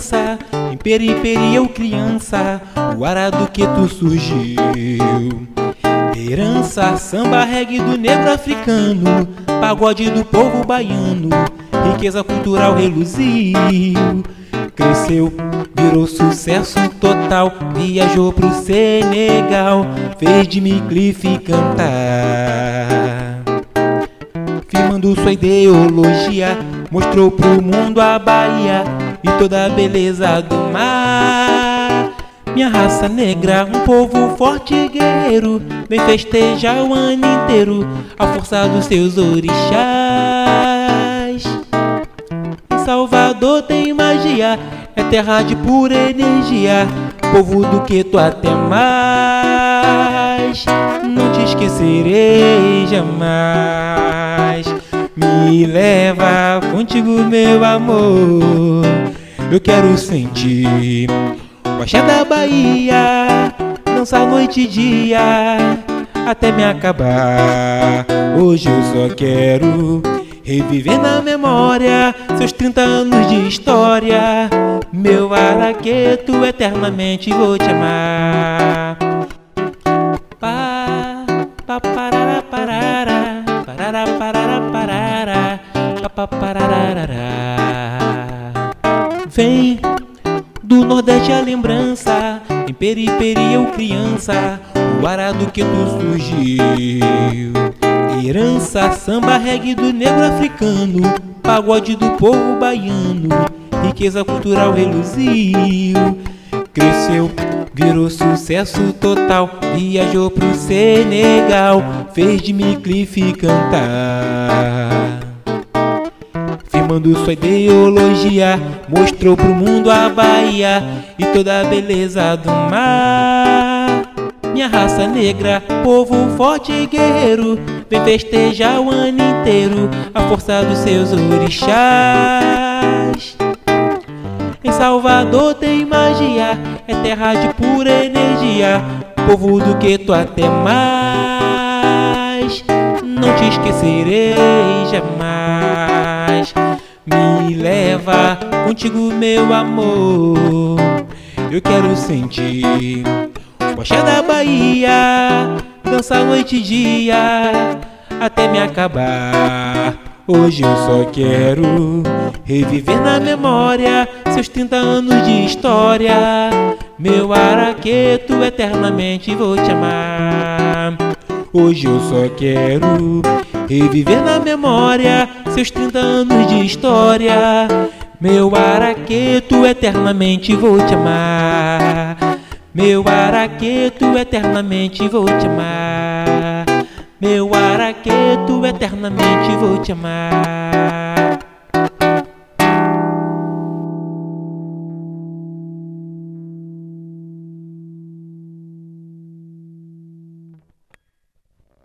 lembrança, em periferia eu criança, o arado que tu surgiu. Herança, samba, reggae do negro africano, pagode do povo baiano, riqueza cultural reluziu. Cresceu, virou sucesso total, viajou pro Senegal, fez Jimmy Cliff cantar. Firmando sua ideologia, mostrou pro mundo a Bahia e toda a beleza do mar. Minha raça negra, um povo forte e guerreiro, vem festejar o ano inteiro a força dos seus orixás. Em Salvador tem magia, é terra de pura energia, povo do Queto até mais. Não te esquecerei jamais. Me leva contigo, meu amor. Eu quero sentir o axé da Bahia, dançar noite e dia até me acabar. Hoje eu só quero reviver na memória seus 30 anos de história. Meu araqueto, eternamente vou te amar. Parará, parará, parará, parará, parará, parará. Vem do Nordeste a lembrança, em periferia eu criança, o arado que tu surgiu. Herança, samba, reggae do negro africano, pagode do povo baiano, riqueza cultural reluziu. Cresceu, virou sucesso total, viajou pro Senegal, fez Jimmy Cliff cantar. Firmando sua ideologia, mostrou pro mundo a Bahia e toda a beleza do mar. Minha raça negra, povo forte e guerreiro, vem festejar o ano inteiro a força dos seus orixás. Em Salvador tem magia, é terra de pura energia, povo do Queto até mais. Não te esquecerei jamais. Me leva contigo, meu amor. Eu quero sentir o axé da Bahia, dançar noite e dia até me acabar. Hoje eu só quero reviver na memória seus 30 anos de história. Meu araqueto, eternamente vou te amar. Hoje eu só quero reviver na memória seus 30 anos de história. Meu araqueto, eternamente vou te amar. Meu araqueto, eternamente vou te amar. Meu araqueto, eternamente vou te amar.